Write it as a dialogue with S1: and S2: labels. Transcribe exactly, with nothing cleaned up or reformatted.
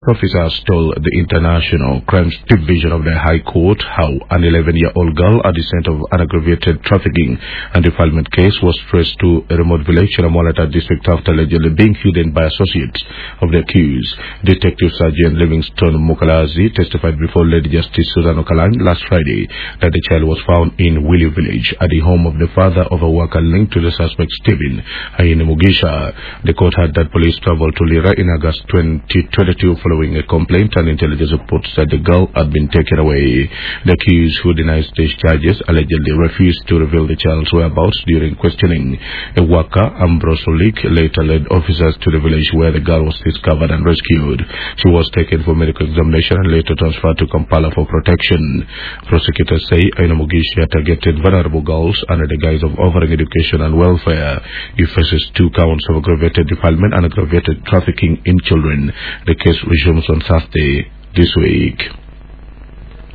S1: Officers told the International Crimes Division of the High Court how an eleven-year-old girl at the center of an aggravated trafficking and defilement case was traced to a remote village in Amolata district after allegedly being hidden by associates of the accused. Detective Sergeant Livingston Mukalazi testified before Lady Justice Susan Okalan last Friday that the child was found in Willie Village at the home of the father of a worker linked to the suspect Stephen Ayine Mugisha. The court had that police traveled to Lira in August twenty twenty-two following a complaint and intelligence reports that the girl had been taken away. The accused, who denies these charges, allegedly refused to reveal the child's whereabouts during questioning. A worker, Ambrose Olik, later led officers to the village where the girl was discovered and rescued. She was taken for medical examination and later transferred to Kampala for protection. Prosecutors say Ayine Mugisha targeted vulnerable girls under the guise of offering education and welfare. He faces two counts of aggravated defilement and aggravated trafficking in children. The case resumes on Thursday this week.